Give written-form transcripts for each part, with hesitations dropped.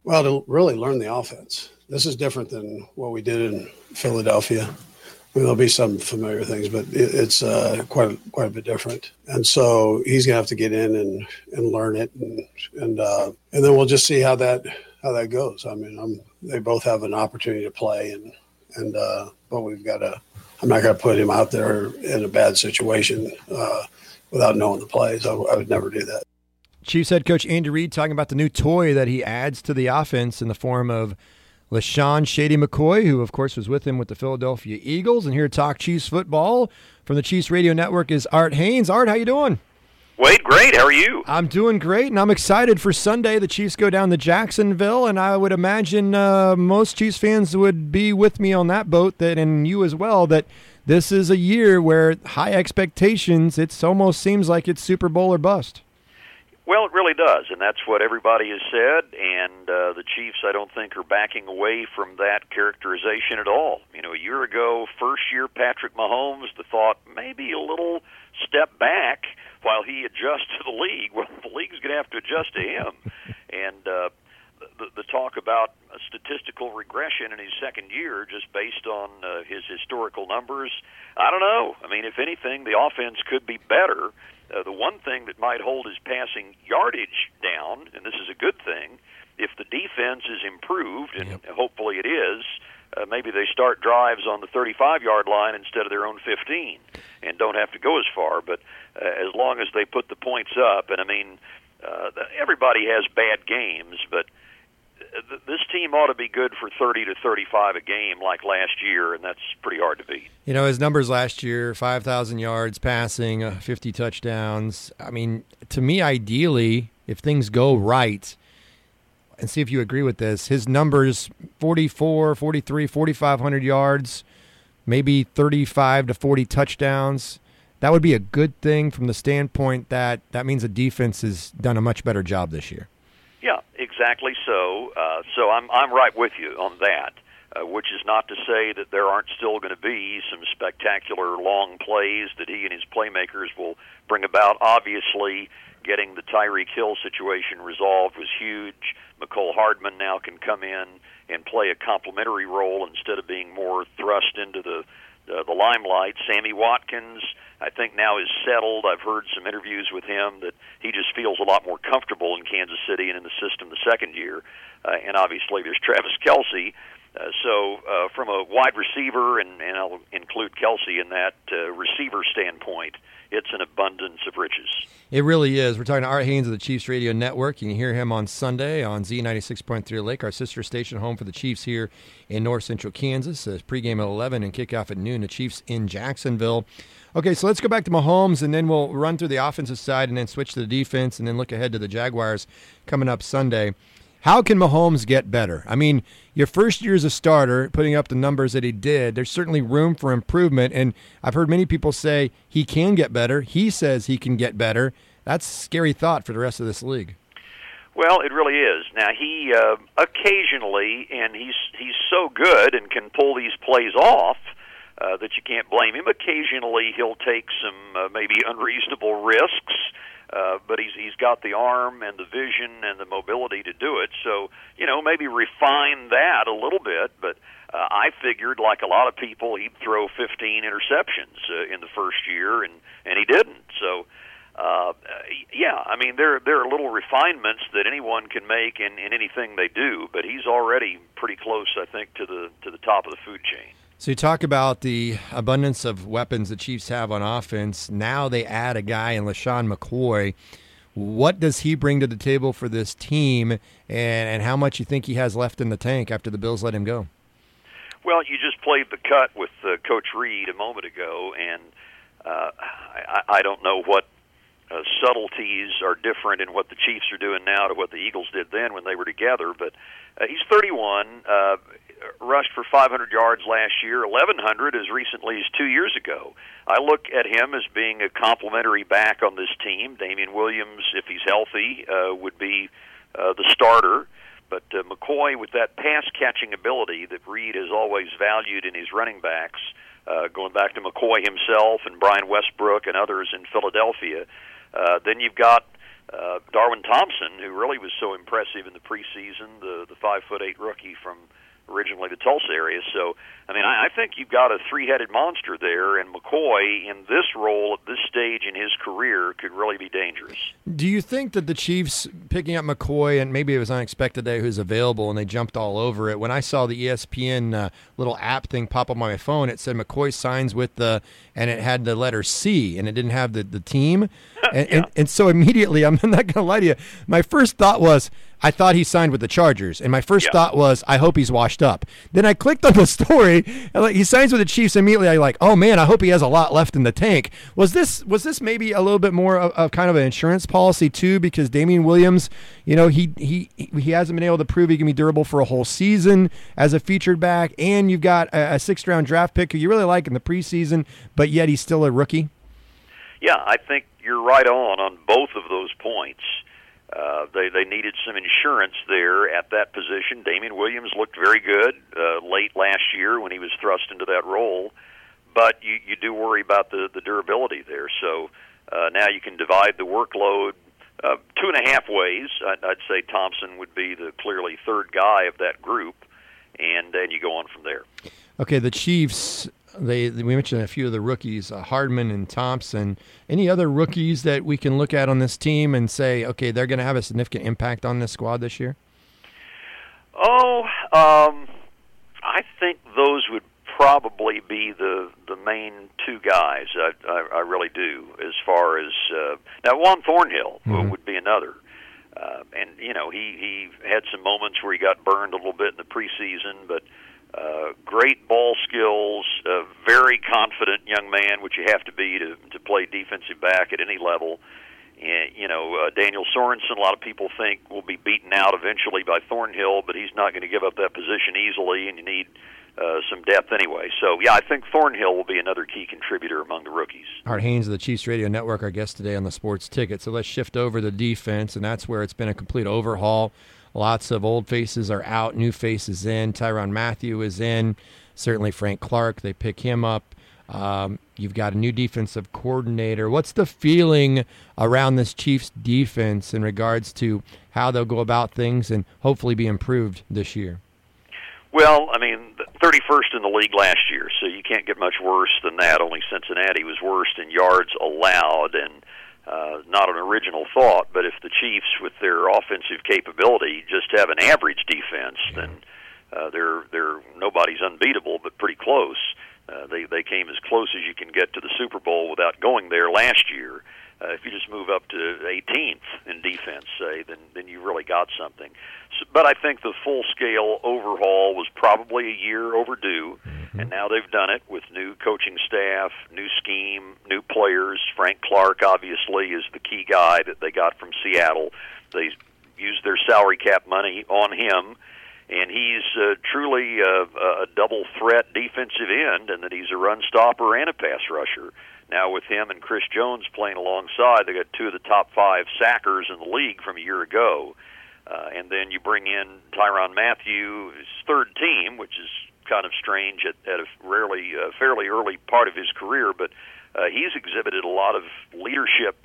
Well, to really learn the offense. This is different than what we did in Philadelphia. I mean, there'll be some familiar things, but it's quite a bit different. And so he's gonna have to get in and learn it, and then we'll just see how that goes. I mean, they both have an opportunity to play, but we've got to. I'm not going to put him out there in a bad situation without knowing the plays. I would never do that. Chiefs head coach Andy Reid talking about the new toy that he adds to the offense in the form of LeSean Shady McCoy, who, of course, was with him with the Philadelphia Eagles. And here to talk Chiefs football from the Chiefs Radio Network is Art Haynes. Art, how you doing? Wade, great. How are you? I'm doing great, and I'm excited for Sunday. The Chiefs go down to Jacksonville, and I would imagine most Chiefs fans would be with me on that boat, and you as well, that this is a year where high expectations, it almost seems like it's Super Bowl or bust. Well, it really does, and that's what everybody has said, and the Chiefs, I don't think, are backing away from that characterization at all. You know, a year ago, first year Patrick Mahomes, the thought maybe a little step back while he adjusts to the league. Well, the league's going to have to adjust to him. And the talk about a statistical regression in his second year just based on his historical numbers, I don't know. I mean, if anything, the offense could be better. The one thing that might hold his passing yardage down, and this is a good thing, if the defense is improved, and hopefully it is, maybe they start drives on the 35-yard line instead of their own 15 and don't have to go as far. But as long as they put the points up, and I mean, everybody has bad games, but this team ought to be good for 30 to 35 a game like last year, and that's pretty hard to beat. You know, his numbers last year, 5,000 yards passing, 50 touchdowns. I mean, to me, ideally, if things go right, and see if you agree with this, his numbers, 44, 43, 4,500 yards, maybe 35 to 40 touchdowns. That would be a good thing from the standpoint that means the defense has done a much better job this year. Yeah, exactly so. So I'm right with you on that, which is not to say that there aren't still going to be some spectacular long plays that he and his playmakers will bring about. Obviously, getting the Tyreek Hill situation resolved was huge. Mecole Hardman now can come in and play a complementary role instead of being more thrust into the limelight. Sammy Watkins, I think, now is settled. I've heard some interviews with him that he just feels a lot more comfortable in Kansas City and in the system the second year. And obviously there's Travis Kelce. So from a wide receiver, and I'll include Kelce in that receiver standpoint, it's an abundance of riches. It really is. We're talking to Art Haynes of the Chiefs Radio Network. You can hear him on Sunday on Z96.3 Lake, our sister station, home for the Chiefs here in north central Kansas. Pregame at 11 and kickoff at noon. The Chiefs in Jacksonville. Okay, so let's go back to Mahomes, and then we'll run through the offensive side and then switch to the defense and then look ahead to the Jaguars coming up Sunday. How can Mahomes get better? I mean, your first year as a starter, putting up the numbers that he did, there's certainly room for improvement, and I've heard many people say he can get better. He says he can get better. That's a scary thought for the rest of this league. Well, it really is. Now, he occasionally, and he's so good and can pull these plays off that you can't blame him. Occasionally, he'll take some maybe unreasonable risks. But he's got the arm and the vision and the mobility to do it. So, you know, maybe refine that a little bit. But I figured, like a lot of people, he'd throw 15 interceptions in the first year, and he didn't. So, yeah, I mean, there are little refinements that anyone can make in anything they do. But he's already pretty close, I think, to the top of the food chain. So you talk about the abundance of weapons the Chiefs have on offense. Now they add a guy in LeSean McCoy. What does he bring to the table for this team, and how much you think he has left in the tank after the Bills let him go? Well, you just played the cut with Coach Reid a moment ago, and I don't know what subtleties are different in what the Chiefs are doing now to what the Eagles did then when they were together, but he's 31, rushed for 500 yards last year, 1,100 as recently as 2 years ago. I look at him as being a complementary back on this team. Damian Williams, if he's healthy, would be the starter. But McCoy, with that pass-catching ability that Reid has always valued in his running backs, going back to McCoy himself and Brian Westbrook and others in Philadelphia, then you've got Darwin Thompson, who really was so impressive in the preseason, the 5'8" rookie from originally the Tulsa area. So, I mean, I think you've got a three-headed monster there, and McCoy in this role at this stage in his career could really be dangerous. Do you think that the Chiefs picking up McCoy, and maybe it was unexpected that he was available and they jumped all over it? When I saw the ESPN little app thing pop up on my phone, it said McCoy signs with and it had the letter C, and it didn't have the team. And so immediately, I'm not going to lie to you, my first thought was, I thought he signed with the Chargers, and my first thought was, I hope he's washed up. Then I clicked on the story, and he signs with the Chiefs. Immediately, I'm like, oh man, I hope he has a lot left in the tank. Was this maybe a little bit more of kind of an insurance policy too? Because Damian Williams, he hasn't been able to prove he can be durable for a whole season as a featured back, and you've got a 6th-round draft pick who you really like in the preseason, but yet he's still a rookie. Yeah, I think you're right on both of those points. They needed some insurance there at that position. Damian Williams looked very good late last year when he was thrust into that role, but you do worry about the durability there. So now you can divide the workload 2.5 ways. I'd say Thompson would be the clearly third guy of that group, and then you go on from there. Okay, the Chiefs, we mentioned a few of the rookies, Hardman and Thompson. Any other rookies that we can look at on this team and say, okay, they're going to have a significant impact on this squad this year? I think those would probably be the main two guys. I really do. As far as now, Juan Thornhill would be another. And he had some moments where he got burned a little bit in the preseason, but great ball skills, very confident young man, which you have to be to play defensive back at any level. And, Daniel Sorensen, a lot of people think will be beaten out eventually by Thornhill, but he's not going to give up that position easily, and you need some depth anyway. So, yeah, I think Thornhill will be another key contributor among the rookies. Art Haynes of the Chiefs Radio Network, our guest today on the Sports Ticket. So let's shift over to defense, and that's where it's been a complete overhaul. Lots of old faces are out, new faces in. Tyrann Mathieu is in. Certainly Frank Clark, they pick him up. You've got a new defensive coordinator. What's the feeling around this Chiefs defense in regards to how they'll go about things and hopefully be improved this year? Well, 31st in the league last year, so you can't get much worse than that. Only Cincinnati was worst in yards allowed, and not an original thought, but if the Chiefs, with their offensive capability, just have an average defense, then they're nobody's unbeatable, but pretty close. They came as close as you can get to the Super Bowl without going there last year. If you just move up to 18th in defense, say, then you really got something. So, but I think the full-scale overhaul was probably a year overdue, and now they've done it with new coaching staff, new scheme, new players. Frank Clark, obviously, is the key guy that they got from Seattle. They used their salary cap money on him, and he's truly a double-threat defensive end, and that he's a run stopper and a pass rusher. Now with him and Chris Jones playing alongside, they got two of the top 5 sackers in the league from a year ago. And then you bring in Tyrann Mathieu, his third team, which is kind of strange at a fairly early part of his career, but he's exhibited a lot of leadership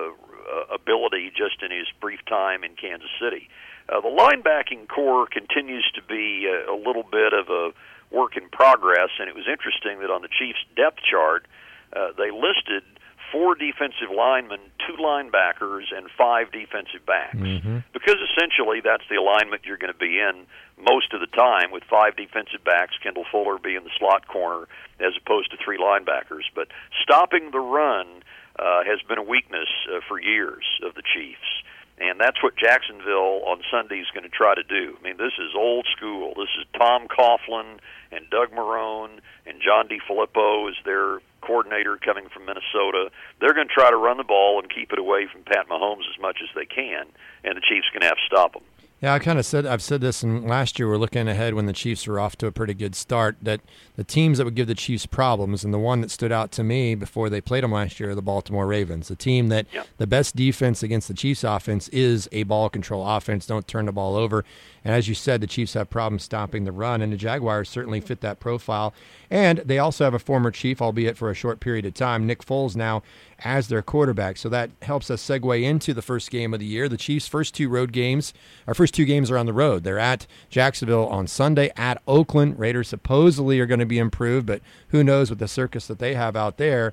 ability just in his brief time in Kansas City. The linebacking core continues to be a little bit of a work in progress, and it was interesting that on the Chiefs' depth chart, they listed 4 defensive linemen, 2 linebackers, and 5 defensive backs. Because essentially that's the alignment you're going to be in most of the time, with 5 defensive backs, Kendall Fuller being the slot corner, as opposed to 3 linebackers. But stopping the run has been a weakness for years of the Chiefs. And that's what Jacksonville on Sunday is going to try to do. This is old school. This is Tom Coughlin and Doug Marrone and John DeFilippo is their coordinator coming from Minnesota. They're going to try to run the ball and keep it away from Pat Mahomes as much as they can, and the Chiefs are going to have to stop them. Yeah, I've said this, and last year we're looking ahead when the Chiefs were off to a pretty good start, that the teams that would give the Chiefs problems, and the one that stood out to me before they played them last year, are the Baltimore Ravens, a team that the best defense against the Chiefs offense is a ball control offense, don't turn the ball over. And as you said, the Chiefs have problems stopping the run, and the Jaguars certainly fit that profile. And they also have a former Chief, albeit for a short period of time, Nick Foles, now as their quarterback. So that helps us segue into the first game of the year. The Chiefs' first two games are on the road. They're at Jacksonville on Sunday, at Oakland. Raiders supposedly are going to be improved, but who knows with the circus that they have out there.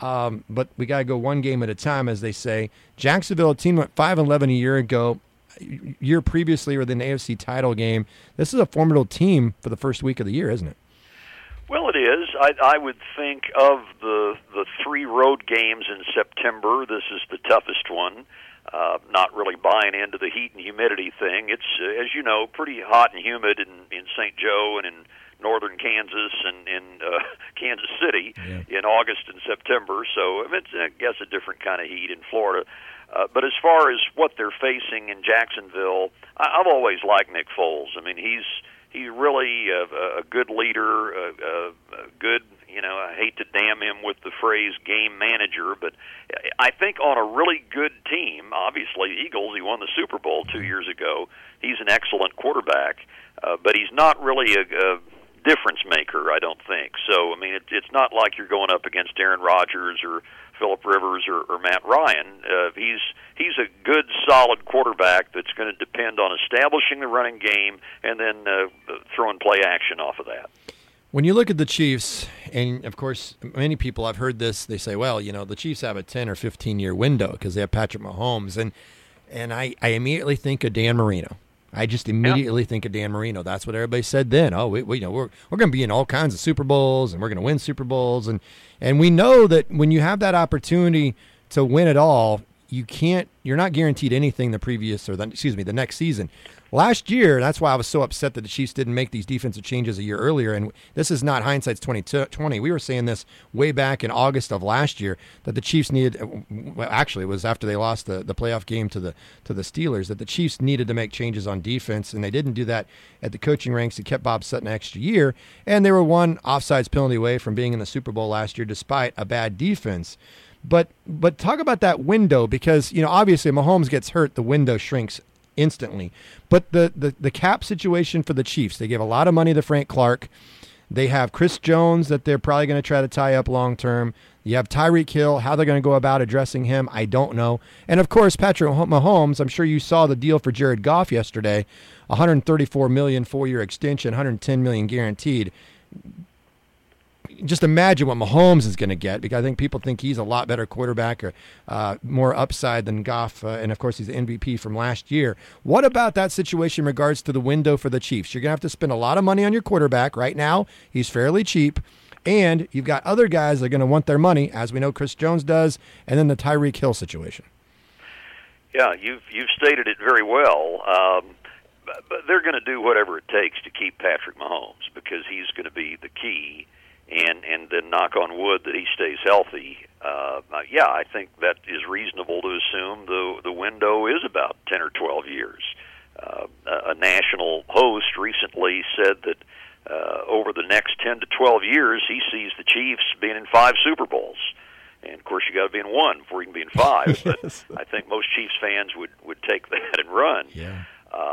But we got to go one game at a time, as they say. Jacksonville, a team went 5-11 a year ago. Year previously with an AFC title game. This is a formidable team for the first week of the year, isn't it? Well, it is. I would think of the 3 road games in September, this is the toughest one. Not really buying into the heat and humidity thing. It's, as you know, pretty hot and humid in St. Joe and in northern Kansas and in Kansas City in August and September. So it's, I guess, a different kind of heat in Florida. But as far as what they're facing in Jacksonville, I've always liked Nick Foles. I mean, he's really a good leader, a good, I hate to damn him with the phrase game manager, but I think on a really good team, obviously Eagles, he won the Super Bowl 2 years ago. He's an excellent quarterback, but he's not really a difference maker, I don't think. So, I mean, it's not like you're going up against Aaron Rodgers or Phillip Rivers or Matt Ryan. He's a good, solid quarterback that's going to depend on establishing the running game and then throwing play action off of that. When you look at the Chiefs, and of course, many people, I've heard this, they say, well, the Chiefs have a 10 or 15-year window because they have Patrick Mahomes. And I immediately think of Dan Marino. I just immediately think of Dan Marino. That's what everybody said then. Oh, we're going to be in all kinds of Super Bowls, and we're going to win Super Bowls, and we know that when you have that opportunity to win it all, you're not guaranteed anything the next season. Last year, that's why I was so upset that the Chiefs didn't make these defensive changes a year earlier. And this is not hindsight's 2020. We were saying this way back in August of last year that the Chiefs needed. Well, actually, it was after they lost the playoff game to the Steelers that the Chiefs needed to make changes on defense, and they didn't do that at the coaching ranks. It kept Bob Sutton an extra year, and they were one offsides penalty away from being in the Super Bowl last year, despite a bad defense. But talk about that window, because obviously Mahomes gets hurt, the window shrinks instantly. But the cap situation for the Chiefs, they give a lot of money to Frank Clark. They have Chris Jones that they're probably going to try to tie up long term. You have Tyreek Hill. How they're going to go about addressing him, I don't know. And of course, Patrick Mahomes. I'm sure you saw the deal for Jared Goff yesterday. $134 million 4-year extension, $110 million guaranteed. Just imagine what Mahomes is going to get, because I think people think he's a lot better quarterback or more upside than Goff, and of course he's the MVP from last year. What about that situation in regards to the window for the Chiefs? You're going to have to spend a lot of money on your quarterback. Right now, he's fairly cheap, and you've got other guys that are going to want their money, as we know Chris Jones does, and then the Tyreek Hill situation. Yeah, you've stated it very well. But they're going to do whatever it takes to keep Patrick Mahomes, because he's going to be the key. And then knock on wood that he stays healthy. I think that is reasonable to assume the window is about 10 or 12 years. A national host recently said that over the next 10 to 12 years, he sees the Chiefs being in 5 Super Bowls. And, of course, you got to be in 1 before you can be in 5. But I think most Chiefs fans would take that and run. Yeah.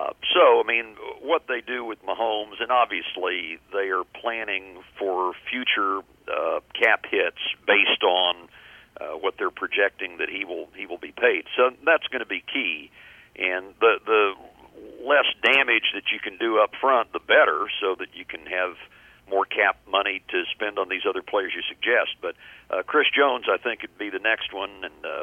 What they do with Mahomes, and obviously they are planning for future cap hits based on what they're projecting that he will be paid. So that's going to be key. And the less damage that you can do up front, the better, so that you can have more cap money to spend on these other players you suggest. But Chris Jones, I think, would be the next one,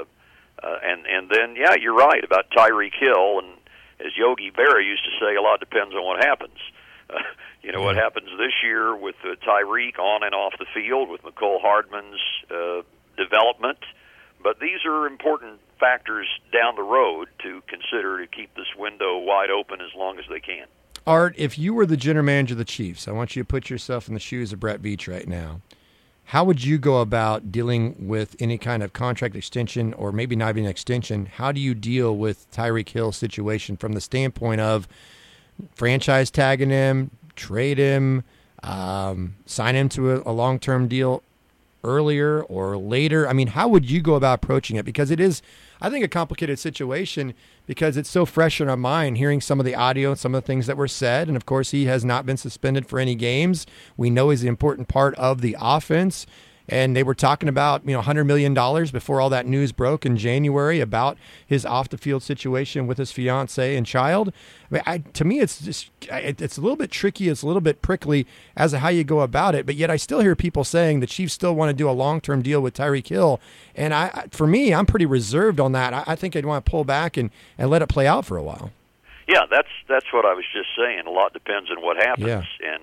and then you're right about Tyreek Hill. And as Yogi Berra used to say, a lot depends on what happens. What happens this year with Tyreek on and off the field, with Mecole Hardman's development. But these are important factors down the road to consider to keep this window wide open as long as they can. Art, if you were the general manager of the Chiefs, I want you to put yourself in the shoes of Brett Veach right now. How would you go about dealing with any kind of contract extension, or maybe not even extension? How do you deal with Tyreek Hill's situation from the standpoint of franchise tagging him, trade him, sign him to a long-term deal earlier or later? I mean, how would you go about approaching it? Because it is, I think, a complicated situation, because it's so fresh in our mind, hearing some of the audio and some of the things that were said. And, of course, he has not been suspended for any games. We know he's an important part of the offense. and they were talking about $100 million before all that news broke in January about his off the field situation with his fiance and child. I mean, to me, it's a little bit tricky. It's a little bit prickly as to how you go about it. But yet, I still hear people saying the Chiefs still want to do a long-term deal with Tyreek Hill, and for me, I'm pretty reserved on that. I think I'd want to pull back and let it play out for a while. Yeah, that's what I was just saying. A lot depends on what happens, and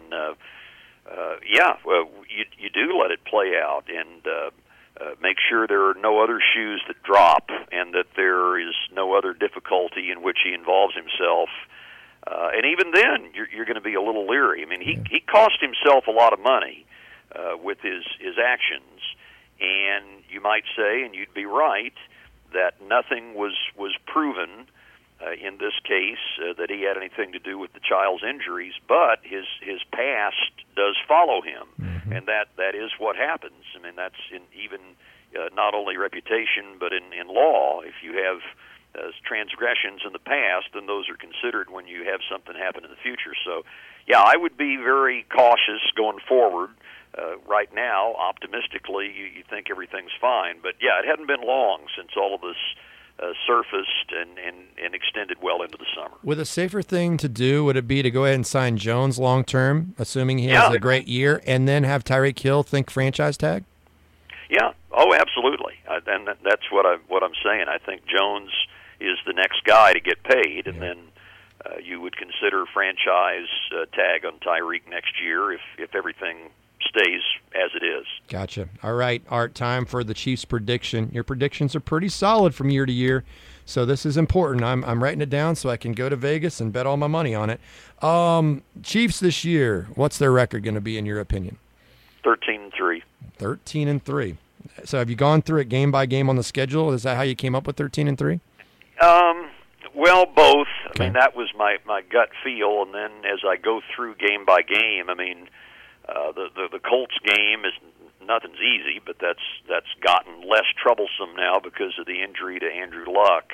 well, you do let it play out and make sure there are no other shoes that drop, and that there is no other difficulty in which he involves himself. And even then, you're going to be a little leery. I mean, he cost himself a lot of money with his actions, and you might say, and you'd be right, that nothing was proven in this case that he had anything to do with the child's injuries, but his past does follow him, and that is what happens. I mean, that's in even not only reputation, but in law. If you have transgressions in the past, then those are considered when you have something happen in the future. So, yeah, I would be very cautious going forward. Right now, optimistically, you think everything's fine. But, yeah, it hadn't been long since all of this surfaced and extended well into the summer. Would a safer thing to do, would it be to go ahead and sign Jones long-term, assuming he has a great year, and then have Tyreek Hill think franchise tag? Yeah. Oh, absolutely. And that's what I'm saying. I think Jones is the next guy to get paid, and then you would consider franchise tag on Tyreek next year if everything stays as it is. Gotcha. All right, Art, time for the Chiefs prediction. Your predictions are pretty solid from year to year, so this is important. I'm writing it down so I can go to Vegas and bet all my money on it. Chiefs this year, what's their record going to be in your opinion? 13-3. 13-3. So have you gone through it game by game on the schedule? Is that how you came up with 13-3? Well, both. Okay. I mean, that was my gut feel, and then as I go through game by game, I mean, the Colts game is nothing's easy, but that's gotten less troublesome now because of the injury to Andrew Luck.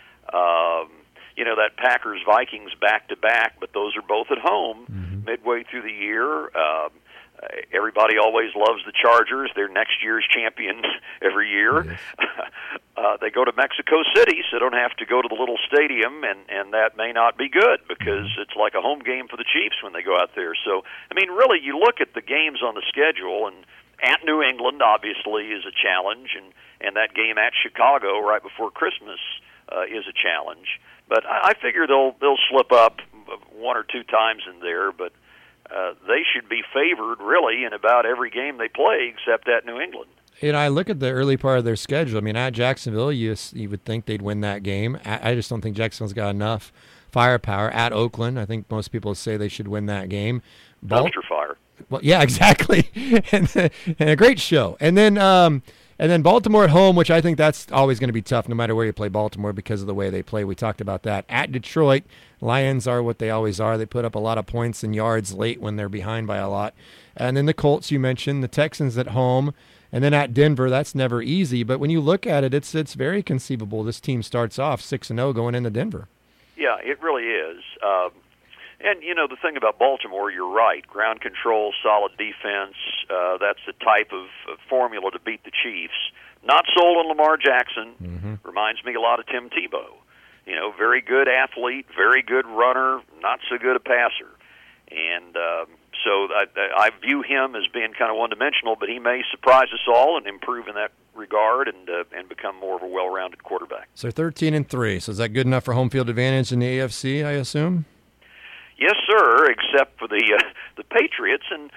That Packers-Vikings back-to-back, but those are both at home midway through the year. Everybody always loves the Chargers. They're next year's champions every year. Yes. They go to Mexico City, so don't have to go to the little stadium, and that may not be good because it's like a home game for the Chiefs when they go out there. So, I mean, really, you look at the games on the schedule, and at New England, obviously, is a challenge, and that game at Chicago right before Christmas is a challenge. But I figure they'll slip up one or two times in there, but they should be favored, really, in about every game they play except at New England. I look at the early part of their schedule. I mean, at Jacksonville, you would think they'd win that game. I just don't think Jacksonville's got enough firepower. At Oakland, I think most people say they should win that game. Dumpster fire. Well, yeah, exactly, and a great show. And then Baltimore at home, which I think that's always going to be tough no matter where you play Baltimore because of the way they play. We talked about that. At Detroit, Lions are what they always are. They put up a lot of points and yards late when they're behind by a lot. And then the Colts, you mentioned, the Texans at home. And then at Denver, that's never easy. But when you look at it, it's very conceivable this team starts off 6-0 going into Denver. Yeah, it really is. And, the thing about Baltimore, you're right. Ground control, solid defense, that's the type of formula to beat the Chiefs. Not sold on Lamar Jackson. Reminds me a lot of Tim Tebow. Very good athlete, very good runner, not so good a passer. And so I view him as being kind of one-dimensional, but he may surprise us all and improve in that regard and become more of a well-rounded quarterback. So 13-3. So is that good enough for home field advantage in the AFC, I assume? Yes, sir, except for the Patriots. And,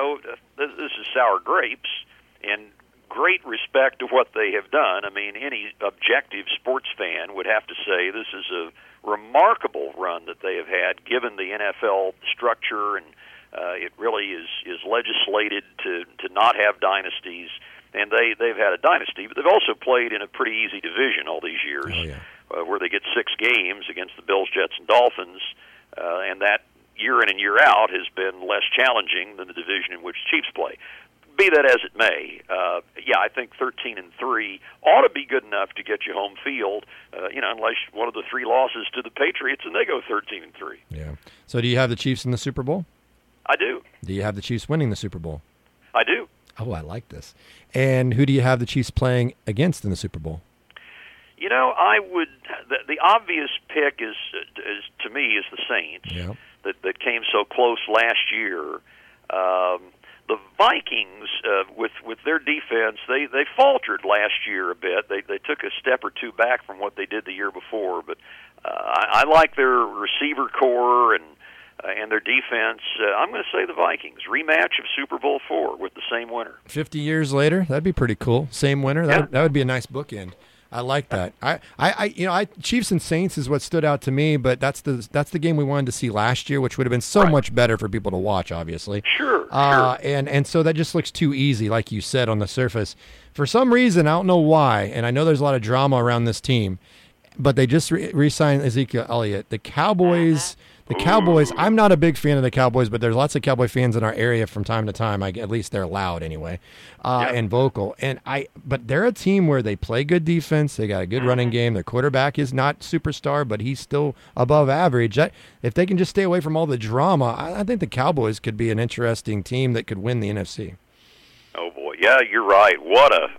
this is sour grapes, and great respect to what they have done. I mean, any objective sports fan would have to say this is a remarkable run that they have had, given the NFL structure, and it really is legislated to not have dynasties. And they've had a dynasty, but they've also played in a pretty easy division all these years, where they get 6 games against the Bills, Jets, and Dolphins. And that year in and year out has been less challenging than the division in which Chiefs play. Be that as it may, I think 13-3 ought to be good enough to get you home field. Unless one of the 3 losses to the Patriots and they go 13-3. Yeah. So do you have the Chiefs in the Super Bowl? I do. Do you have the Chiefs winning the Super Bowl? I do. Oh, I like this. And who do you have the Chiefs playing against in the Super Bowl? I would. The obvious pick is to me is the Saints. Yeah. That came so close last year. The Vikings, with their defense, they faltered last year a bit. They took a step or two back from what they did the year before. But I like their receiver core and their defense. I'm going to say the Vikings. Rematch of Super Bowl IV with the same winner. 50 years later, that'd be pretty cool. Same winner. That would be a nice bookend. I like that. Chiefs and Saints is what stood out to me, but that's the game we wanted to see last year, which would have been so much better for people to watch, obviously. Sure. And so that just looks too easy, like you said, on the surface. For some reason, I don't know why, and I know there's a lot of drama around this team, but they just re-signed Ezekiel Elliott. The Cowboys, I'm not a big fan of the Cowboys, but there's lots of Cowboy fans in our area from time to time. At least they're loud anyway, and vocal. But they're a team where they play good defense. They got a good running game. Their quarterback is not superstar, but he's still above average. If they can just stay away from all the drama, I think the Cowboys could be an interesting team that could win the NFC. Oh boy, yeah, you're right. What a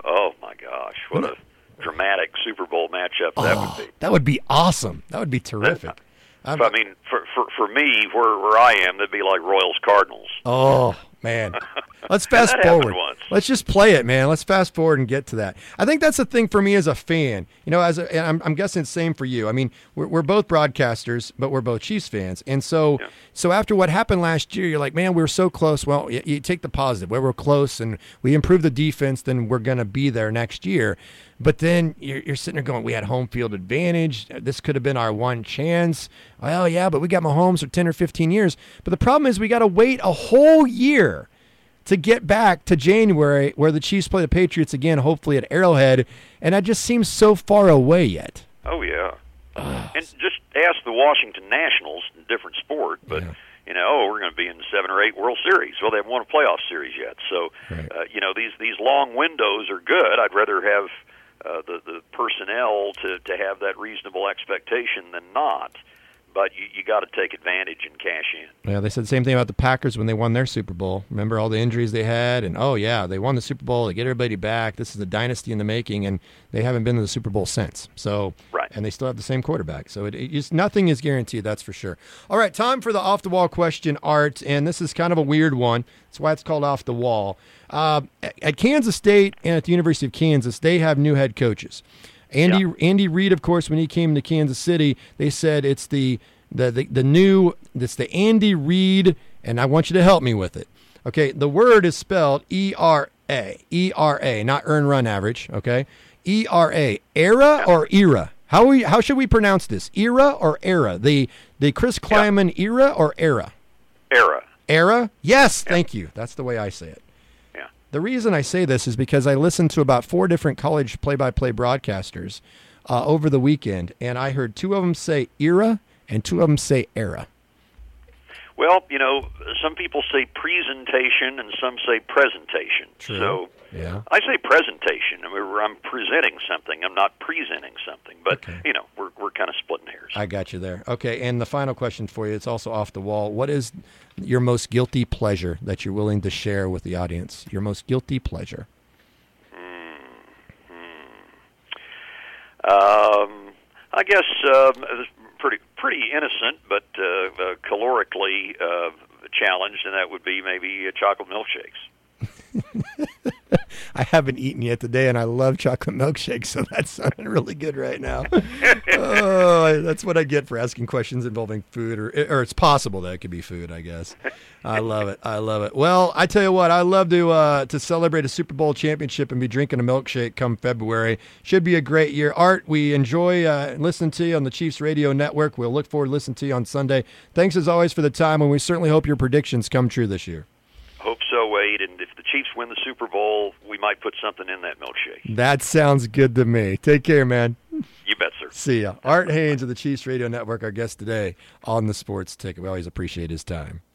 dramatic Super Bowl matchup that would be. That would be awesome. That would be terrific. I mean, for me, where I am, that'd be like Royals Cardinals. Oh man, let's fast forward. Let's just play it, man. Let's fast forward and get to that. I think that's the thing for me as a fan. And I'm guessing it's same for you. I mean, we're both broadcasters, but we're both Chiefs fans, and so after what happened last year, you're like, man, we were so close. Well, you take the positive, where we're close and we improved the defense, then we're gonna be there next year. But then you're sitting there going, we had home field advantage. This could have been our one chance. Well, yeah, but we got Mahomes for 10 or 15 years. But the problem is we got to wait a whole year to get back to January where the Chiefs play the Patriots again, hopefully at Arrowhead. And that just seems so far away yet. Oh, yeah. And just ask the Washington Nationals, different sport, but, we're going to be in 7 or 8 World Series. Well, they haven't won a playoff series yet. So, these long windows are good. I'd rather have the personnel to have that reasonable expectation than not. But you got to take advantage and cash in. Yeah, they said the same thing about the Packers when they won their Super Bowl. Remember all the injuries they had? And, they won the Super Bowl. They get everybody back. This is a dynasty in the making, and they haven't been to the Super Bowl since. So, and they still have the same quarterback. So it just nothing is guaranteed, that's for sure. All right, time for the off-the-wall question, Art, and this is kind of a weird one. That's why it's called Off the Wall. At Kansas State and at the University of Kansas, they have new head coaches. Andy Reid, of course, when he came to Kansas City, they said it's the Andy Reid, and I want you to help me with it. Okay, the word is spelled E-R-A, not earn run average. Okay, E-R-A, era or era? How should we pronounce this? Era or era? The Chris Kleiman era or era? Era. Era? Yes, thank you. That's the way I say it. The reason I say this is because I listened to about 4 different college play-by-play broadcasters over the weekend, and I heard 2 of them say era and 2 of them say era. Well, some people say presentation and some say presentation. True. So I say presentation. I mean, I'm presenting something. I'm not presenting something. But, we're kind of splitting hairs. I got you there. Okay, and the final question for you, it's also off the wall. What is your most guilty pleasure that you're willing to share with the audience? Your most guilty pleasure? I guess pretty innocent, but calorically challenged, and that would be maybe chocolate milkshakes. I haven't eaten yet today, and I love chocolate milkshakes, so that's sounding really good right now. That's what I get for asking questions involving food, or it's possible that it could be food, I guess. I love it. Well, I tell you what, I love to celebrate a Super Bowl championship and be drinking a milkshake come February. Should be a great year. Art, we enjoy listening to you on the Chiefs Radio Network. We'll look forward to listening to you on Sunday. Thanks as always for the time, and we certainly hope your predictions come true this year. Hope so, Wade. And if the Chiefs win the Super Bowl, we might put something in that milkshake. That sounds good to me. Take care, man. You bet, sir. See ya. Art Haines of the Chiefs Radio Network, our guest today on the Sports Ticket. We always appreciate his time.